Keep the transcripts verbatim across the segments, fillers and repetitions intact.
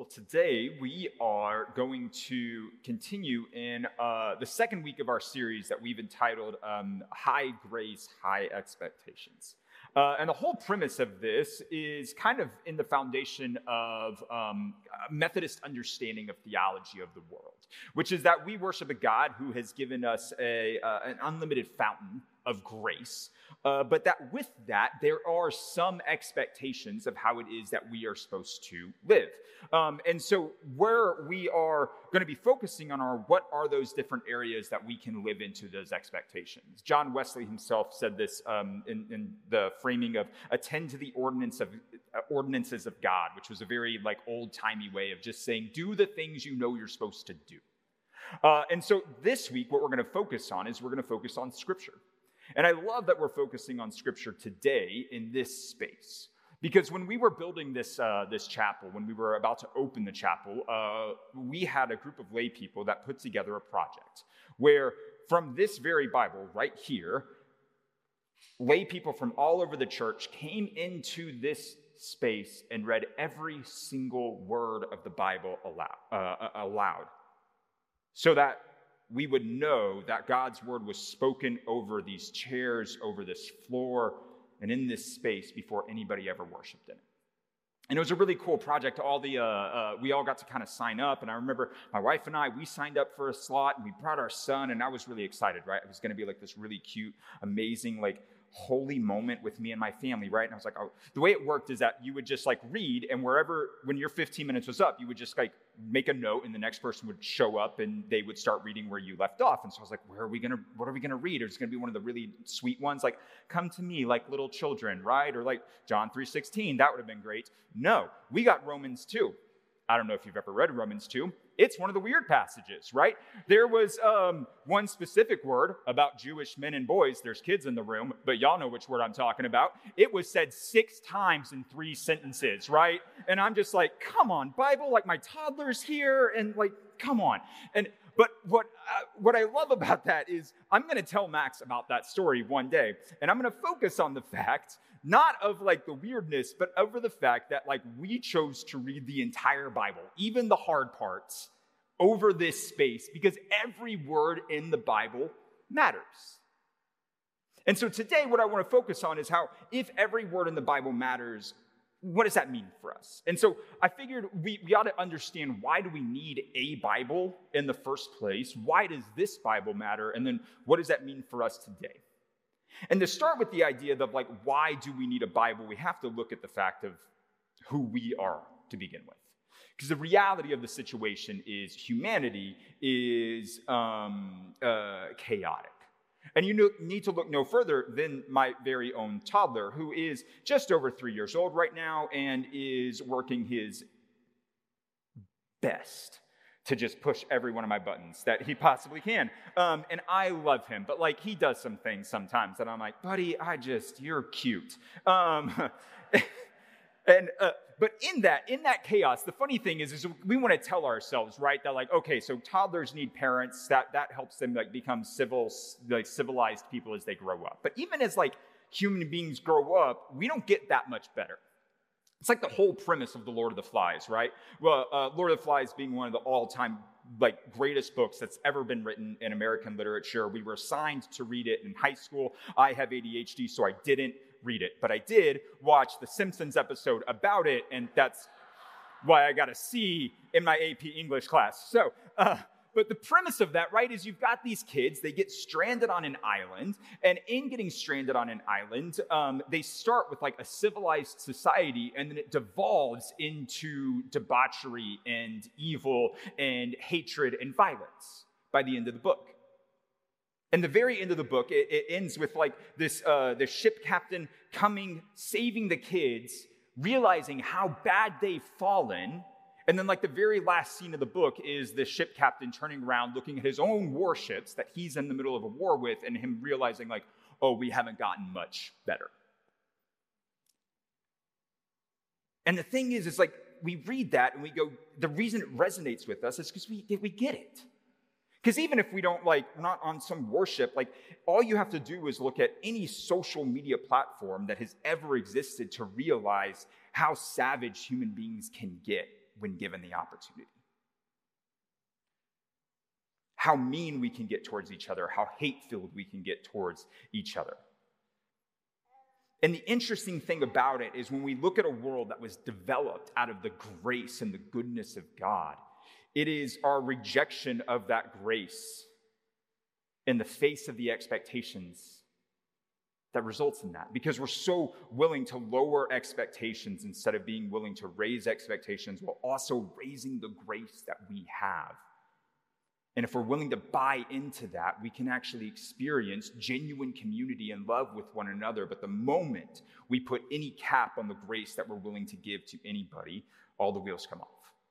Well, today we are going to continue in uh, the second week of our series that we've entitled um, High Grace, High Expectations. Uh, and the whole premise of this is kind of in the foundation of um, a Methodist understanding of theology of the world, which is that we worship a God who has given us a, uh, an unlimited fountain of grace, uh, but that with that, there are some expectations of how it is that we are supposed to live. Um, and so where we are going to be focusing on are what are those different areas that we can live into those expectations. John Wesley himself said this um, in, in the framing of attend to the ordinance of uh, ordinances of God, which was a very like old-timey way of just saying, do the things you know you're supposed to do. Uh, and so this week, what we're going to focus on is we're going to focus on Scripture. And I love that we're focusing on Scripture today in this space. Because when we were building this uh, this chapel, when we were about to open the chapel, uh, we had a group of lay people that put together a project where from this very Bible right here, lay people from all over the church came into this space and read every single word of the Bible aloud, uh, aloud so that we would know that God's word was spoken over these chairs, over this floor, and in this space before anybody ever worshiped in it. And it was a really cool project. All the uh, uh, we all got to kind of sign up, and I remember my wife and I, we signed up for a slot, and we brought our son, and I was really excited, right? It was going to be like this really cute, amazing, like holy moment with me and my family, right? And I was like, oh, the way it worked is that you would just like read, and wherever, when your fifteen minutes was up, you would just like make a note, and the next person would show up, and they would start reading where you left off. And so I was like, where are we gonna, what are we gonna read? It's gonna be one of the really sweet ones, like, come to me like little children, right? Or like John three sixteen, that would have been great. No, we got Romans two. I don't know if you've ever read Romans two. It's one of the weird passages, right? There was um, one specific word about Jewish men and boys. There's kids in the room, but y'all know which word I'm talking about. It was said six times in three sentences, right? And I'm just like, come on, Bible, like my toddler's here, and like, come on. And but what uh, what I love about that is I'm going to tell Max about that story one day, and I'm going to focus on the fact not of like the weirdness, but over the fact that like we chose to read the entire Bible, even the hard parts, over this space because every word in the Bible matters. And so today what I want to focus on is how if every word in the Bible matters, what does that mean for us? And so I figured we, we ought to understand, why do we need a Bible in the first place? Why does this Bible matter? And then what does that mean for us today? And to start with the idea of like, why do we need a Bible? We have to look at the fact of who we are to begin with. Because the reality of the situation is humanity is um, uh, chaotic. And you know, need to look no further than my very own toddler, who is just over three years old right now and is working his best to just push every one of my buttons that he possibly can. Um, and I love him, but like he does some things sometimes that I'm like, buddy, I just, you're cute. Um, and uh, but in that, in that chaos, the funny thing is, is we want to tell ourselves, right, that like, okay, so toddlers need parents, that that helps them like become civil, like civilized people as they grow up. But even as like human beings grow up, we don't get that much better. It's like the whole premise of The Lord of the Flies, right? Well, uh, Lord of the Flies being one of the all-time like greatest books that's ever been written in American literature. We were assigned to read it in high school. I have A D H D, so I didn't read it. But I did watch the Simpsons episode about it, and that's why I got a C in my A P English class. So, uh, but the premise of that, right, is you've got these kids, they get stranded on an island, and in getting stranded on an island, um, they start with like a civilized society, and then it devolves into debauchery and evil and hatred and violence by the end of the book. And the very end of the book, it, it ends with like this, uh, the ship captain coming, saving the kids, realizing how bad they've fallen. And then like the very last scene of the book is the ship captain turning around, looking at his own warships that he's in the middle of a war with, and him realizing like, oh, we haven't gotten much better. And the thing is, it's like we read that and we go, the reason it resonates with us is because we, we get it. Because even if we don't like, we're not on some worship, like all you have to do is look at any social media platform that has ever existed to realize how savage human beings can get when given the opportunity. How mean we can get towards each other, how hate-filled we can get towards each other. And the interesting thing about it is when we look at a world that was developed out of the grace and the goodness of God, it is our rejection of that grace in the face of the expectations that results in that. Because we're so willing to lower expectations instead of being willing to raise expectations while also raising the grace that we have. And if we're willing to buy into that, we can actually experience genuine community and love with one another. But the moment we put any cap on the grace that we're willing to give to anybody, all the wheels come off.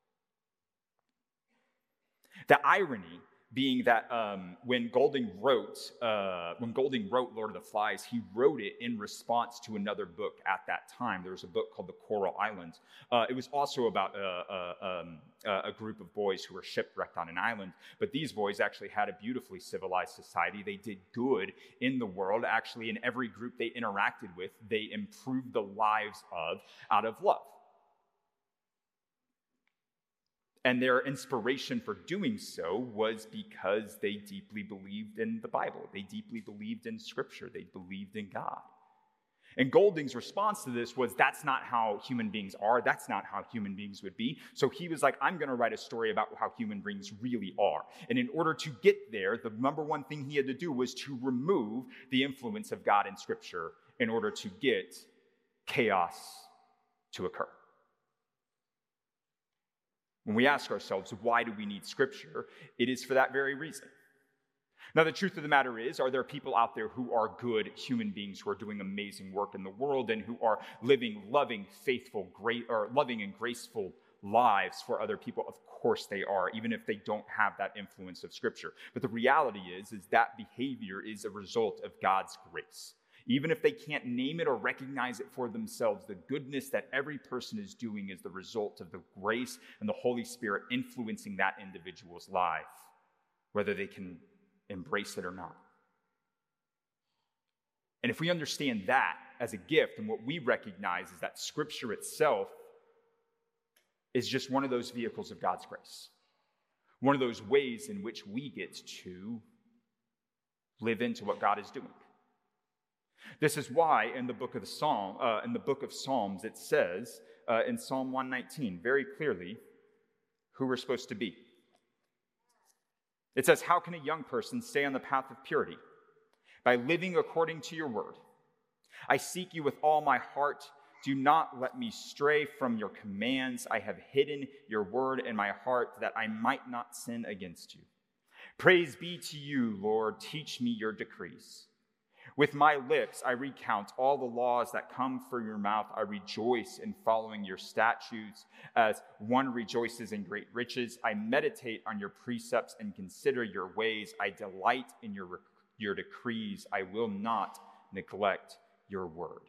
The irony being that um, when Golding wrote, uh, when Golding wrote Lord of the Flies, he wrote it in response to another book at that time. There was a book called The Coral Islands. Uh, it was also about a, a, um, a group of boys who were shipwrecked on an island. But these boys actually had a beautifully civilized society. They did good in the world. Actually, in every group they interacted with, they improved the lives of out of love. And their inspiration for doing so was because they deeply believed in the Bible. They deeply believed in Scripture. They believed in God. And Golding's response to this was, that's not how human beings are. That's not how human beings would be. So he was like, I'm going to write a story about how human beings really are. And in order to get there, the number one thing he had to do was to remove the influence of God in Scripture in order to get chaos to occur. When we ask ourselves, why do we need Scripture? It is for that very reason. Now, the truth of the matter is, are there people out there who are good human beings who are doing amazing work in the world and who are living loving, faithful, great, or loving and graceful lives for other people? Of course they are, even if they don't have that influence of Scripture. But the reality is, is that behavior is a result of God's grace. Even if they can't name it or recognize it for themselves, the goodness that every person is doing is the result of the grace and the Holy Spirit influencing that individual's life, whether they can embrace it or not. And if we understand that as a gift, and what we recognize is that Scripture itself is just one of those vehicles of God's grace, one of those ways in which we get to live into what God is doing. This is why in the book of the Psalm, uh, in the book of Psalms, it says uh, in Psalm one nineteen very clearly who we're supposed to be. It says, "How can a young person stay on the path of purity? By living according to your word. I seek you with all my heart. Do not let me stray from your commands. I have hidden your word in my heart that I might not sin against you. Praise be to you, Lord. Teach me your decrees. With my lips, I recount all the laws that come from your mouth. I rejoice in following your statutes as one rejoices in great riches. I meditate on your precepts and consider your ways. I delight in your, your decrees. I will not neglect your word."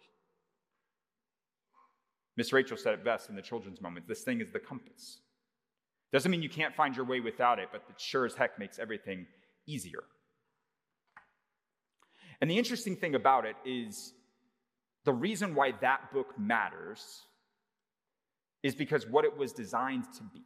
Miss Rachel said it best in the children's moment. This thing is the compass. Doesn't mean you can't find your way without it, but it sure as heck makes everything easier. And the interesting thing about it is the reason why that book matters is because what it was designed to be.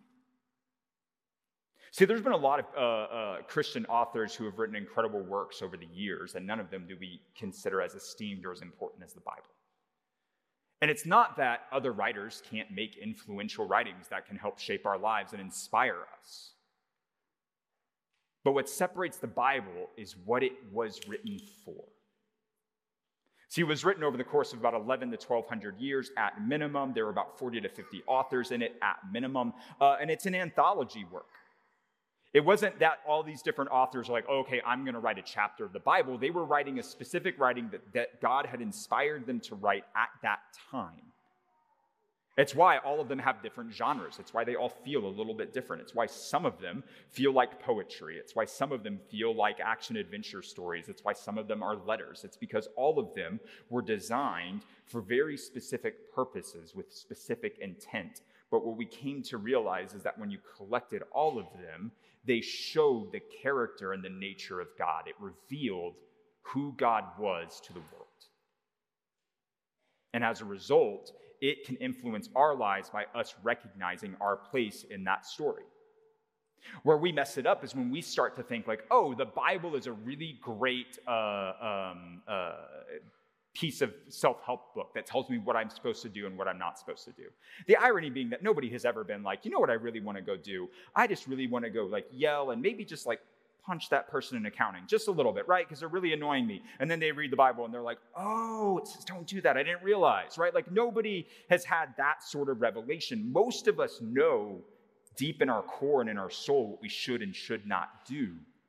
See, there's been a lot of uh, uh, Christian authors who have written incredible works over the years, and none of them do we consider as esteemed or as important as the Bible. And it's not that other writers can't make influential writings that can help shape our lives and inspire us. But what separates the Bible is what it was written for. See, it was written over the course of about eleven to twelve hundred years at minimum. There were about forty to fifty authors in it at minimum. Uh, and it's an anthology work. It wasn't that all these different authors are like, oh, okay, I'm going to write a chapter of the Bible. They were writing a specific writing that, that God had inspired them to write at that time. It's why all of them have different genres. It's why they all feel a little bit different. It's why some of them feel like poetry. It's why some of them feel like action-adventure stories. It's why some of them are letters. It's because all of them were designed for very specific purposes with specific intent. But what we came to realize is that when you collected all of them, they showed the character and the nature of God. It revealed who God was to the world. And as a result, it can influence our lives by us recognizing our place in that story. Where we mess it up is when we start to think like, oh, the Bible is a really great uh, um, uh, piece of self-help book that tells me what I'm supposed to do and what I'm not supposed to do. The irony being that nobody has ever been like, you know what I really want to go do? I just really want to go like yell and maybe just like punch that person in accounting just a little bit, right? Because they're really annoying me. And then they read the Bible and they're like, oh, it says don't do that. I didn't realize, right? Like nobody has had that sort of revelation. Most of us know deep in our core and in our soul what we should and should not do.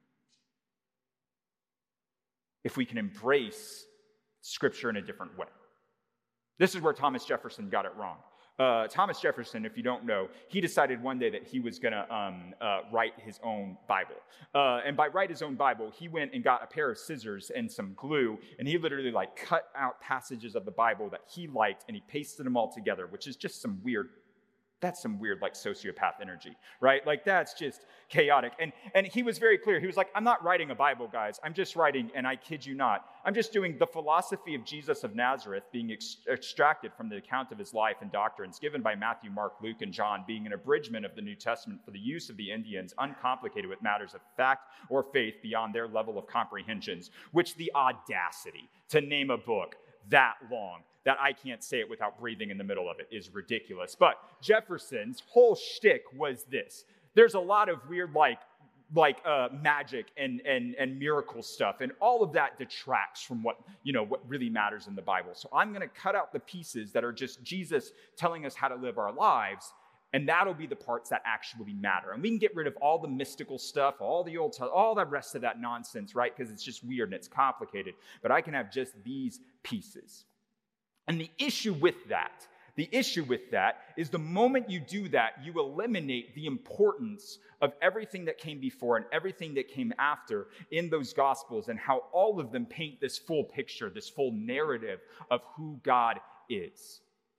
If we can embrace Scripture in a different way. This is where Thomas Jefferson got it wrong. Uh, Thomas Jefferson, if you don't know, he decided one day that he was going to um, uh, write his own Bible. Uh, and by write his own Bible, he went and got a pair of scissors and some glue, and he literally like cut out passages of the Bible that he liked, and he pasted them all together, which is just some weird That's some weird, like, sociopath energy, right? Like, that's just chaotic. And, and he was very clear. He was like, I'm not writing a Bible, guys. I'm just writing, and I kid you not, I'm just doing the philosophy of Jesus of Nazareth being ex- extracted from the account of his life and doctrines given by Matthew, Mark, Luke, and John, being an abridgment of the New Testament for the use of the Indians, uncomplicated with matters of fact or faith beyond their level of comprehensions, which the audacity to name a book that long that I can't say it without breathing in the middle of it is ridiculous. But Jefferson's whole shtick was this. There's a lot of weird like like uh, magic and, and, and miracle stuff, and all of that detracts from what, you know, what really matters in the Bible. So I'm going to cut out the pieces that are just Jesus telling us how to live our lives, and that'll be the parts that actually matter. And we can get rid of all the mystical stuff, all the old, all the rest of that nonsense, right? Because it's just weird and it's complicated. But I can have just these pieces. And the issue with that, the issue with that is the moment you do that, you eliminate the importance of everything that came before and everything that came after in those Gospels and how all of them paint this full picture, this full narrative of who God is.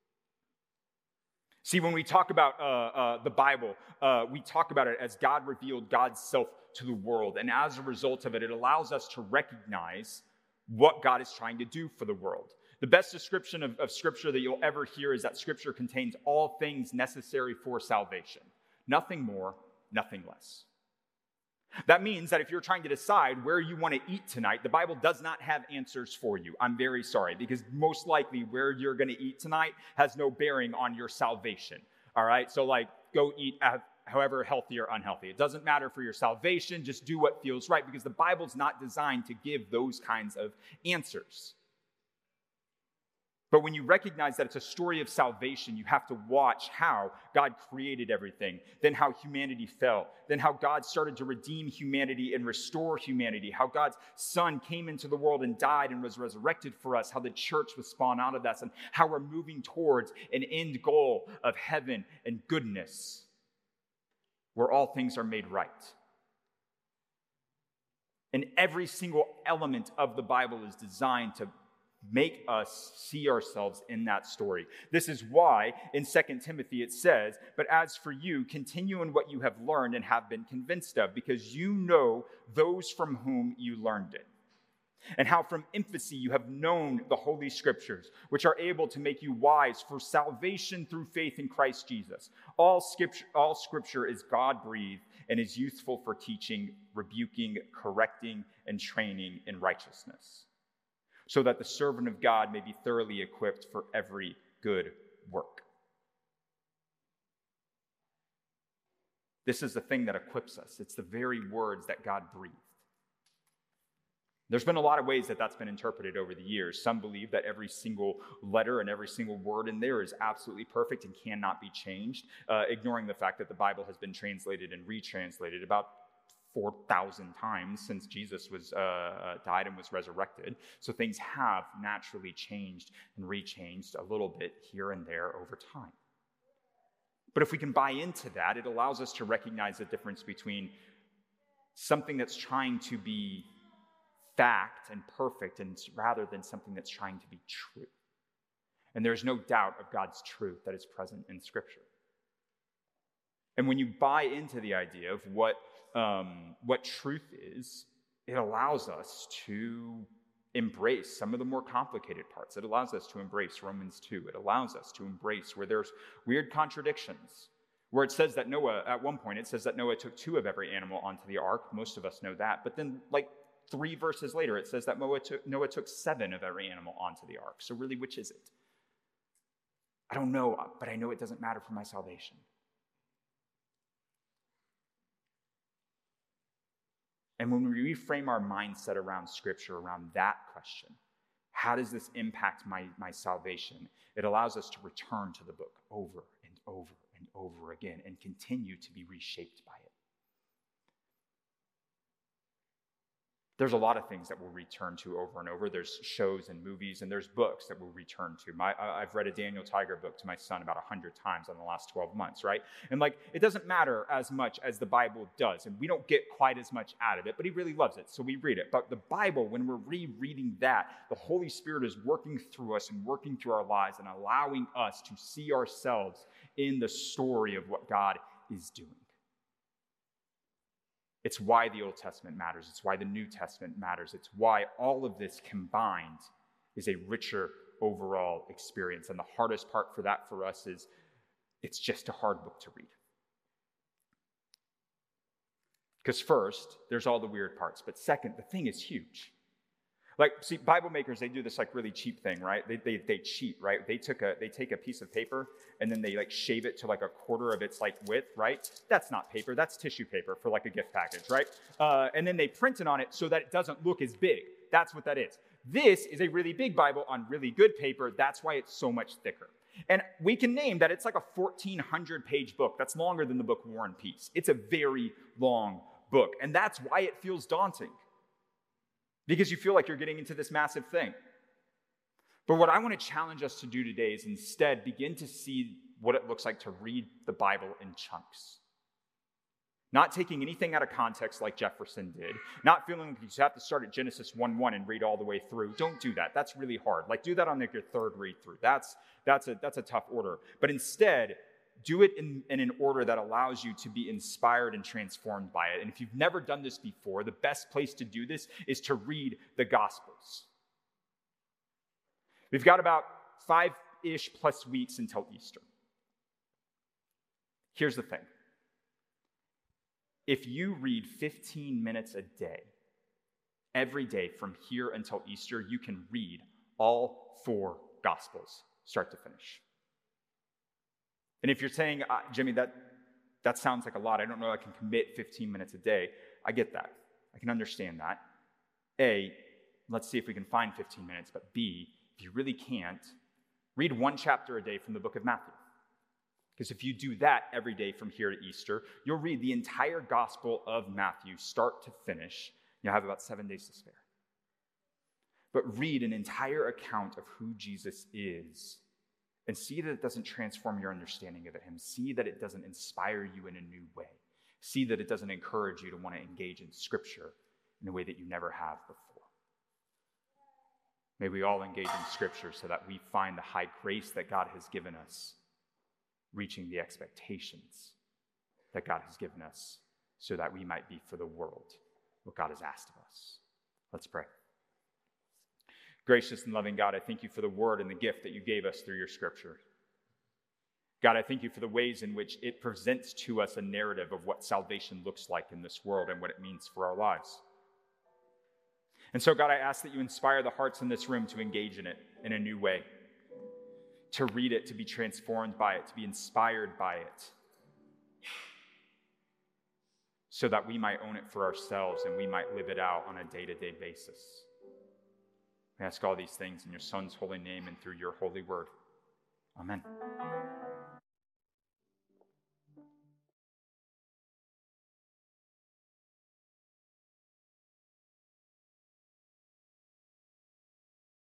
See, when we talk about uh, uh, the Bible, uh, we talk about it as God revealed God's self to the world. And as a result of it, it allows us to recognize what God is trying to do for the world. The best description of, of Scripture that you'll ever hear is that Scripture contains all things necessary for salvation. Nothing more, nothing less. That means that if you're trying to decide where you want to eat tonight, the Bible does not have answers for you. I'm very sorry, because most likely where you're going to eat tonight has no bearing on your salvation. All right? So, like, go eat however healthy or unhealthy. It doesn't matter for your salvation. Just do what feels right, because the Bible's not designed to give those kinds of answers. But when you recognize that it's a story of salvation, you have to watch how God created everything, then how humanity fell, then how God started to redeem humanity and restore humanity, how God's Son came into the world and died and was resurrected for us, how the church was spawned out of that, and how we're moving towards an end goal of heaven and goodness, where all things are made right. And every single element of the Bible is designed to make us see ourselves in that story. This is why in Second Timothy it says, "But as for you, continue in what you have learned and have been convinced of, because you know those from whom you learned it, and how from infancy you have known the Holy Scriptures, which are able to make you wise for salvation through faith in Christ Jesus. All scripture, all scripture is God-breathed and is useful for teaching, rebuking, correcting, and training in righteousness, so that the servant of God may be thoroughly equipped for every good work." This is the thing that equips us. It's the very words that God breathed. There's been a lot of ways that that's been interpreted over the years. Some believe that every single letter and every single word in there is absolutely perfect and cannot be changed, uh, ignoring the fact that the Bible has been translated and retranslated about four thousand times since Jesus was uh, died and was resurrected. So things have naturally changed and rechanged a little bit here and there over time. But if we can buy into that, it allows us to recognize the difference between something that's trying to be fact and perfect, and rather than something that's trying to be true. And there's no doubt of God's truth that is present in Scripture. And when you buy into the idea of what Um, what truth is, it allows us to embrace some of the more complicated parts. It allows us to embrace Romans two. It allows us to embrace where there's weird contradictions, where it says that Noah, at one point, it says that Noah took two of every animal onto the ark. Most of us know that. But then, like three verses later, it says that Noah took, Noah took seven of every animal onto the ark. So really, which is it? I don't know, but I know it doesn't matter for my salvation. And when we reframe our mindset around Scripture, around that question, how does this impact my, my salvation? It allows us to return to the book over and over and over again and continue to be reshaped by it. There's a lot of things that we'll return to over and over. There's shows and movies, and there's books that we'll return to. My, I've read a Daniel Tiger book to my son about one hundred times in the last twelve months, right? And like, it doesn't matter as much as the Bible does, and we don't get quite as much out of it, but he really loves it, so we read it. But the Bible, when we're rereading that, the Holy Spirit is working through us and working through our lives and allowing us to see ourselves in the story of what God is doing. It's why the Old Testament matters. It's why the New Testament matters. It's why all of this combined is a richer overall experience. And the hardest part for that for us is it's just a hard book to read. Because first, there's all the weird parts. But second, the thing is huge. Like, see, Bible makers, they do this like really cheap thing, right? They, they they cheat, right? They took a they take a piece of paper and then they like shave it to like a quarter of its like width, right? That's not paper, that's tissue paper for like a gift package, right? Uh, and then they print it on it so that it doesn't look as big. That's what that is. This is a really big Bible on really good paper. That's why it's so much thicker. And we can name that it's like a fourteen hundred page book. That's longer than the book War and Peace. It's a very long book. And that's why it feels daunting. Because you feel like you're getting into this massive thing. But what I want to challenge us to do today is instead begin to see what it looks like to read the Bible in chunks. Not taking anything out of context like Jefferson did. Not feeling like you have to start at Genesis one one and read all the way through. Don't do that. That's really hard. Like, do that on like your third read through. That's, that's, a, that's a tough order. But instead, do it in, in an order that allows you to be inspired and transformed by it. And if you've never done this before, the best place to do this is to read the Gospels. We've got about five-ish plus weeks until Easter. Here's the thing. If you read fifteen minutes a day, every day from here until Easter, you can read all four Gospels, start to finish. And if you're saying, uh, Jimmy, that, that sounds like a lot. I don't know I can commit fifteen minutes a day. I get that. I can understand that. A, let's see if we can find fifteen minutes. But B, if you really can't, read one chapter a day from the book of Matthew. Because if you do that every day from here to Easter, you'll read the entire Gospel of Matthew, start to finish. You'll have about seven days to spare. But read an entire account of who Jesus is. And see that it doesn't transform your understanding of him. See that it doesn't inspire you in a new way. See that it doesn't encourage you to want to engage in Scripture in a way that you never have before. May we all engage in Scripture so that we find the high grace that God has given us, reaching the expectations that God has given us so that we might be for the world what God has asked of us. Let's pray. Gracious and loving God, I thank you for the word and the gift that you gave us through your Scripture. God, I thank you for the ways in which it presents to us a narrative of what salvation looks like in this world and what it means for our lives. And so, God, I ask that you inspire the hearts in this room to engage in it in a new way, to read it, to be transformed by it, to be inspired by it, so that we might own it for ourselves and we might live it out on a day-to-day basis. I ask all these things in your Son's holy name and through your holy word. Amen.